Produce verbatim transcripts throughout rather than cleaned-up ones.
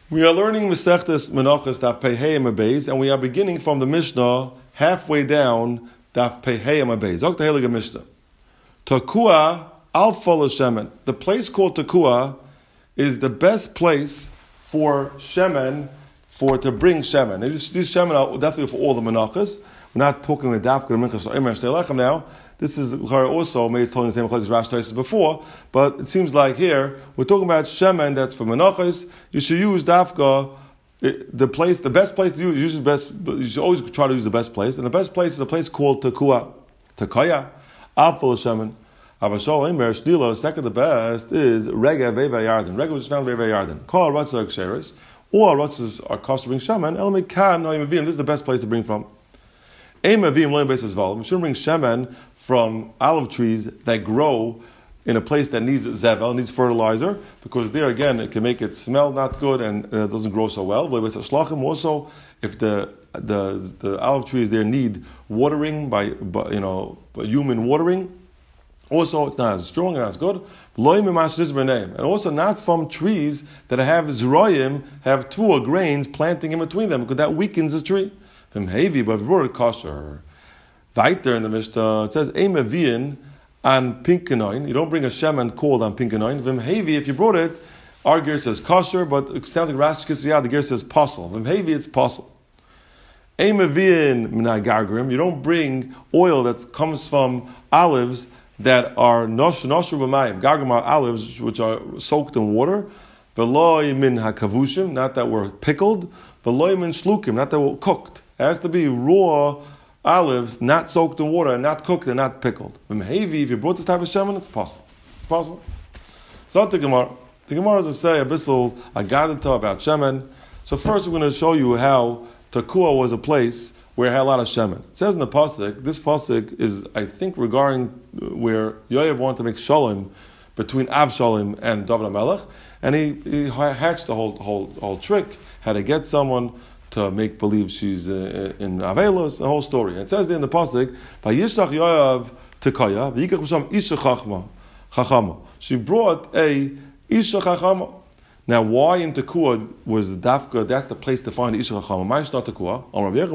We are learning Masechtas Menachos Daf Pei Hey Amud Beis, and we are beginning from the Mishnah halfway down Daf Pei Hey Amud Beis. Zok the Heilige Mishnah. Takua Alfa L'Shemen. The place called Takua is the best place for Shemen, for to bring Shemen. These, these Shemen are definitely for all the Menachos. We're not talking with Dafka Minchas or Emer Shtelechem now. This is also maybe telling the same like Rash Tosis before, but it seems like here we're talking about shemen that's for menachos. You should use dafka, the place, the best place to use. Use the best. You should always try to use the best place, and the best place is a place called Takua, Takaya, Apfel shemen. Avashol Emer Shnila. The second, the best is Rega Veva Yarden. Rega was found Veva Yarden. Call Ratzah Ksheris. All Ratzahs are cost to bring shemen. Elamei Kan Noimavim. This is the best place to bring from. We shouldn't bring shemen from olive trees that grow in a place that needs zevel, needs fertilizer, because there again it can make it smell not good and uh, it doesn't grow so well. Also, if the the the olive trees there need watering by, by you know by human watering, also it's not as strong and as good. And also not from trees that have zroyim, have two or grains planting in between them, because that weakens the tree. From heavy, but we're kosher. Weiter in the Mishnah, it says, Eimavian on pinkenoin. You don't bring a shemen called on pinkenoin. Vim heavy, if you brought it, our gear says kosher, but it sounds like Rashi Kisriya, the gear says posel. Vim heavy, it's posel. Eimavian minagargrim. You don't bring oil that comes from olives that are nosh noshu b'mayim. Gargrim are olives which are soaked in water. Veloy min hakavushim, not that were pickled. Veloy min shlukim, not that were cooked. It has to be raw olives, not soaked in water, and not cooked and not pickled. If you brought this type of shemen, it's possible. It's possible. So the Gemara. The Gemara is to say a bissel agadata about shemen. So first we're going to show you how Takua was a place where it had a lot of shemen. It says in the pasuk, this pasuk is, I think, regarding where Yoav wanted to make shalom between Avshalom and David HaMelech, and he, he hatched the whole whole whole trick, how to get someone to make believe she's uh, in Avelos, the whole story. It says there in the pasuk, "Vayishlach Yoav Tekaya, v'yikach b'sham isha chachma, chachama." She brought a isha chachama. Now, why in Tekua was dafka? That's the place to find the isha chachama. Why not Tekua?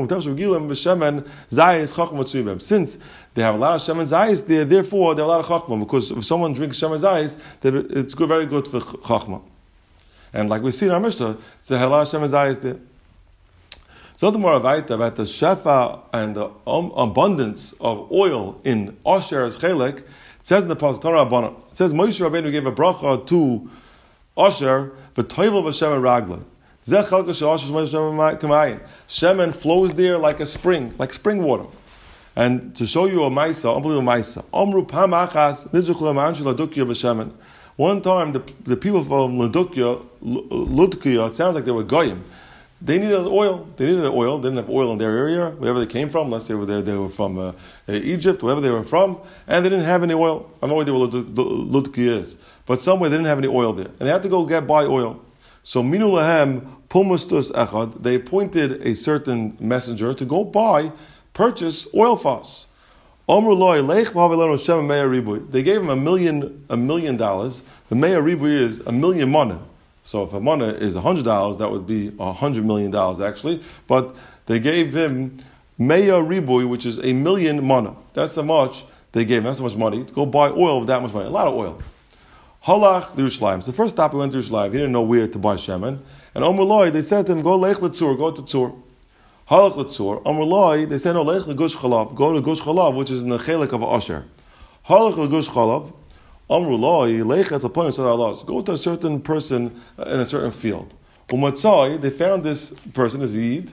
Since they have a lot of shemen zayis there, therefore they have a lot of chachma. Because if someone drinks shemen zayis, it's good, very good for chachma. And like we see in our Mishnah, it's a lot of shemen zayis there. So the more about the shefa and the um, abundance of oil in Asher's chelek, it says in the pasuk Torah Abana, it says Moshe Rabbeinu gave a bracha to Asher, but toivel v'shemen ragla. Zeh chelka shel Asher sh'may k'mayim. Shemen flows there like a spring, like spring water. And to show you a ma'isa, unbelievable ma'isa. Amru pam achas nidzuch leman shel Ladukya v'shemen. One time, the the people from Ladukya, Ludkya, it sounds like they were goyim. They needed oil. They needed oil. They didn't have oil in their area, wherever they came from. Let's say they, they were from uh, Egypt, wherever they were from, and they didn't have any oil. I don't know where Ludki is, but somewhere they didn't have any oil there, and they had to go get buy oil. So minu lahem pumustus echad. They appointed a certain messenger to go buy, purchase oil for us. They gave him a million, a million dollars. The meya ribu is a million mana. So if a mana is a hundred dollars, that would be a hundred million dollars actually. But they gave him meya ribui, which is a million mana. That's how much they gave him. That's how much money to go buy oil with that much money. A lot of oil. Halach Yerushalayim. So the first stop he went to Yerushalayim. He didn't know where to buy shemen. And Omruloi, they said to him, go lech letzur, go to Tzur. Halach letzur. Omruloi, they said, no, lech legush chalav, go to Gush Chalav, which is in the chelik of Asher. Halach legush chalav. Go to a certain person in a certain field. They found this person, as Yid.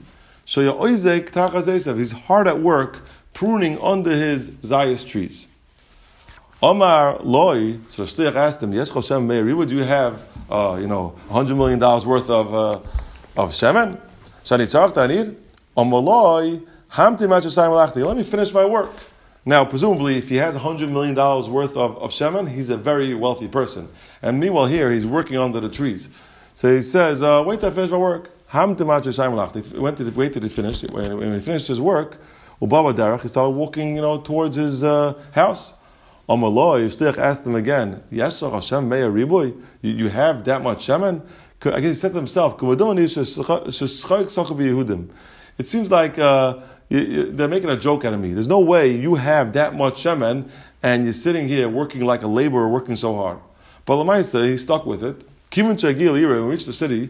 He's hard at work pruning under his zayas trees. Omar loy. So Shliach asked him, "Yesh Choshem Meiri, would you have, uh, you know, a hundred million dollars worth of uh, of shemen? Shani tzarach tanir. Omar loy hamti machasayim malachti. Let me finish my work." Now, presumably, if he has one hundred million dollars worth of, of shemen, he's a very wealthy person. And meanwhile here, he's working under the trees. So he says, uh, wait till I finish my work. Ham temach shayim malachti. He went to wait till he finished. When, when he finished his work, Ubaba Derech, he started walking, you know, towards his uh, house. Amaloi, Yishtich asked him again, Yeshach Hashem meya riboy, you have that much shemen? I guess he said to himself, it seems like uh, you, you, they're making a joke out of me. There's no way you have that much shemen and you're sitting here working like a laborer, working so hard. But Lamaisa, he stuck with it. When we reached the city,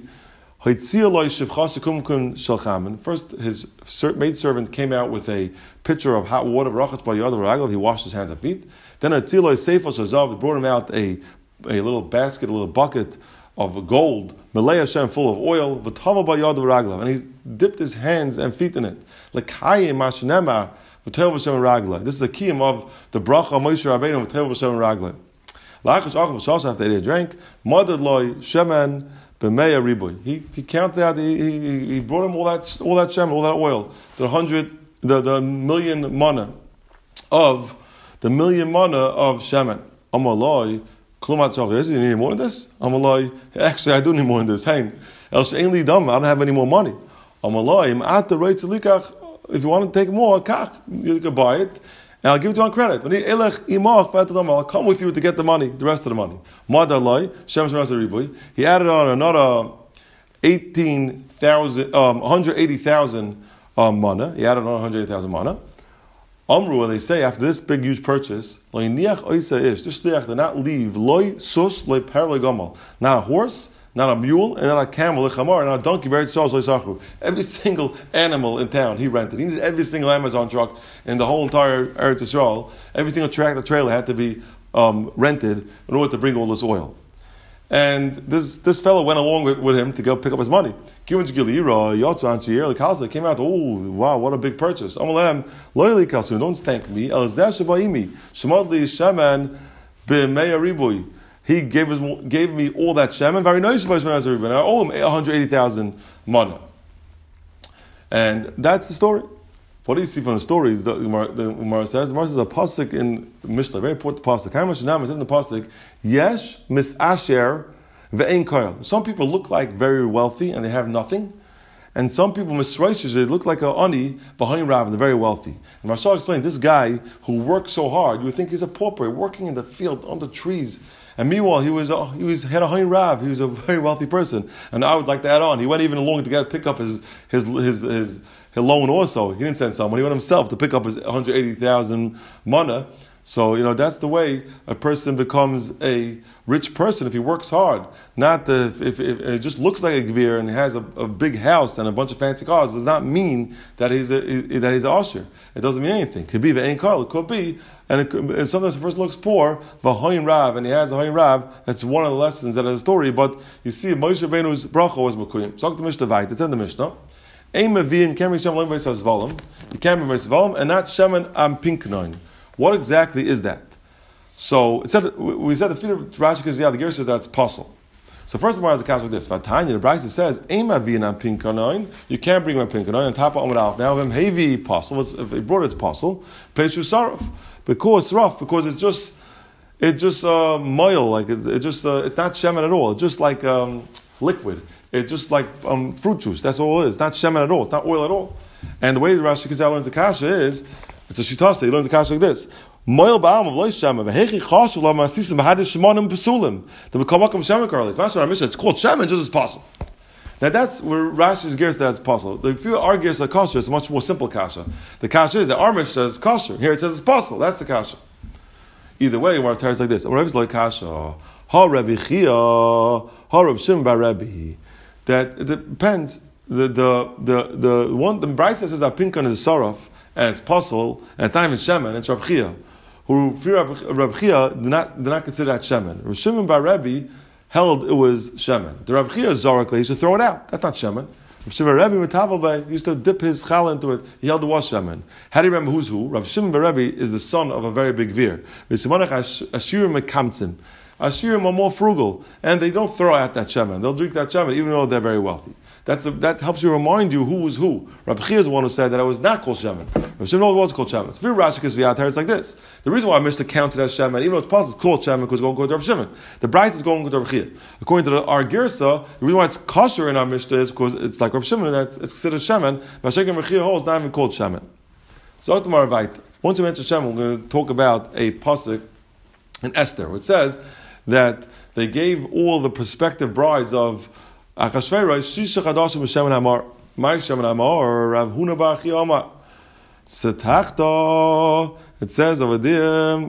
first his maidservant came out with a pitcher of hot water. He washed his hands and feet. Then they brought him out a, a little basket, a little bucket of gold, Malay Hashem full of oil, and he dipped his hands and feet in it. This is a kiyum of the bracha Moshe Rabbeinu v'tev v'shem ragla. After they drank, madad loy shemen b'meya riboy. He he counted out. He, he he brought him all that all that shemen, all that oil, the hundred, the the million mana of the million mana of shemen. Amaloi. Klumat Tzachir, you need more than this? Amalai, actually, I do need more than this. Hey, else ain't dumb. I don't have any more money. Amalai, at the rate if you want to take more, kach, you can buy it, and I'll give it to you on credit. I'll come with you to get the money, the rest of the money. Madalai, Shem Riboy. He added on another eighteen thousand, um, one hundred eighty thousand um, mana. He added on one hundred eighty thousand mana. Amru, they say after this big huge purchase, this shliach did not leave loy sus loy per loy gamal, not a horse, not a mule, and not a camel, a chamar, and not a donkey. Every single animal in town he rented. He needed every single Amazon truck in the whole entire Eretz Yisrael. Every single tractor trailer had to be um, rented in order to bring all this oil. And this this fellow went along with, with him to go pick up his money. Came out, oh wow, what a big purchase. Don't thank me. He gave us gave me all that shemen. Very nice, I owe him one hundred eighty thousand mana. And that's the story. What do you see from the stories? The Gemara, the Gemara says, the Gemara says a pasuk in Mishnah, very important pasuk. How much now? It says in the pasuk, Yesh mis asher ve'ein koil. Some people look like very wealthy and they have nothing, and some people misraiches, they look like a ani behind Rav and they're very wealthy. And Marshal explains this guy who works so hard, you would think he's a pauper working in the field under trees. And meanwhile, he was a, he was had a high Rav. He was a very wealthy person. And I would like to add on, he went even along to get pick up his his his his, his loan. Also, he didn't send someone. He went himself to pick up his one hundred eighty thousand mana. So you know that's the way a person becomes a rich person if he works hard. Not the, if, if, if it just looks like a gvir and has a, a big house and a bunch of fancy cars. Does not mean that he's a that he's a usher. It doesn't mean anything. It could be the car. It could be. And, it, and sometimes the person looks poor, v'hoyin rav, and he has a hoyin rav. That's one of the lessons out of the story. But you see, Moshe Rabbeinu's bracha was mekuyim. Talk to Mishnah Vayit. It's in the Mishnah. Ein mevin, you can't bring shemen l'mvei zvalim. You can't bring zvalim, and not shemen am pinknoin. What exactly is that? So it said we said the feet of Rashi because yeah, the Ger says that's puzzle. So first of all, as a catch like this, Vatanya the Brisa says ein mevin am pinknoin. You can't bring my pinknoin on top of Amud Aleph. Now him heavy puzzle. If they brought its puzzle, Peshu Saraf. Because it's rough, because it's just, it just uh, moil, like it, it just, uh, it's not shemen at all. It's just like um, liquid. It's just like um, fruit juice. That's all it is. It's not shemen at all. It's not oil at all. And the way the Rashi Kizal learns the kasha is, it's a shitasa. He learns the kasha like this: moil ba'am of loy shemen v'hechi chashu la masisim v'hadish shemanim pesulim. The b'kamakam shemen karlis. Master our Mishnah. It's called shemen just as possible. Now that's where Rashi's gears that's possible. If you are gears a kasha, it's a much more simple kasha. The kasha is that our Mishnah says kasha. Here it says it's possible. That's the kasha. Either way, where it's like this. Rabbi's like kasha. Ha Rabbi Chia, ha Reb Shimon bar Rabbi. That it depends. The the the the one the Brisa says that pinkan is a saraf and it's possible and it's not even shemen. It's Reb Chia. Who fear Reb Chia do not do not consider that shemen. Reb Shimon bar Rabbi held it was shemen. The Rav Chia Zorakli used to throw it out. That's not shemen. Rav Shimon Rebbe Metavel used to dip his challah into it. He held it was shemen. How do you remember who's who? Rav Shimon Rebbe is the son of a very big vir. Ashirim mekamtzim. Ashirim are more frugal, and they don't throw out that shemen. They'll drink that shemen even though they're very wealthy. That's a, that helps you remind you who was who. Rabbi Chia is the one who said that it was not called shemen. Rabbi Shimon was called shemen. It's very Rashi because it's like this. The reason why Mishnah counted as shemen, even though it's possible, it's called shemen because it's going to go to Rabbi Shimon. The Brisa is going to Rabbi Chia. According to the, our Girsa, the reason why it's kosher in our Mishnah is because it's like Rabbi Shimon, that's it's considered shemen. But Rabbi Chia holds not even called shemen. So tomorrow, right? Once you mention shemen, we're going to talk about a pasuk in Esther. It says that they gave all the prospective brides of Achashverosh shisha chadashim b'shemen hamar. My shemen hamar Rav Huna bar Chia Amar. Setachta. It says over there.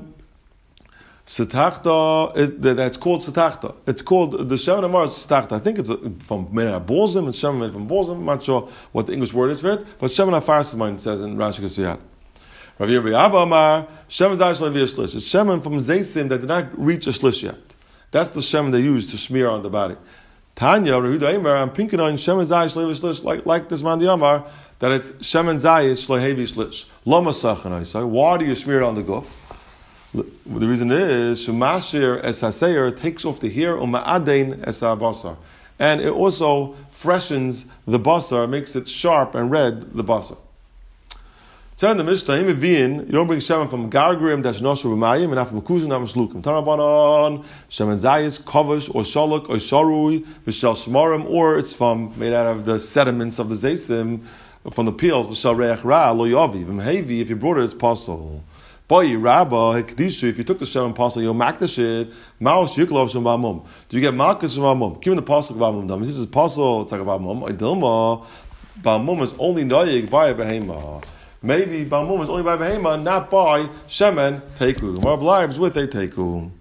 Setachta. That's called setachta. It's called the shemen hamar is setachta. I think it's from made out of balsam. It's shemen made from balsam. I'm not sure what the English word is for it, but shemen hafarsimon says in Rashi Kesiyat. Rav Yirbi Abba Amar shemen zayis lo v'yish shlish. It's shemen from zaysim that did not reach a shlish yet. That's the shemen they use to smear on the body. Tanya, Rehuda Eimer, I'm pinking on Shemen Zayis Shlevi Shlish, like like this man the Amar, that it's Shemen Zayis Shlevi Shlish. Lama Sachanai. So why do you smear it on the guf? The reason is Shemashir es Haseir takes off the hair on Ma'adein es Basar, and it also freshens the basar, makes it sharp and red. The basar. Tell the Mishnah, you don't bring shemen from gargrim dash noshu b'mayim and after mekuzin am shlukim. Tarabanan shemen zayis kavish or shaluk or sharui v'shal shmarim, or it's from made out of the sediments of the zaysim from the peels v'shal reich ra lo yavi v'mhevi. If you brought it, it's possible. Boy, rabba hekdishu. If you took the shemen possible, you'll mak the shit. Maus yiklov shem b'amum. Do you get malchus from b'amum? Give me the possible b'amum. This is possible. It's like a b'amum. Idilma b'amum is only noyig by a behema. Maybe Balmum is only by Behema, not by Shemen Teku. Mar Blibes with a Teku.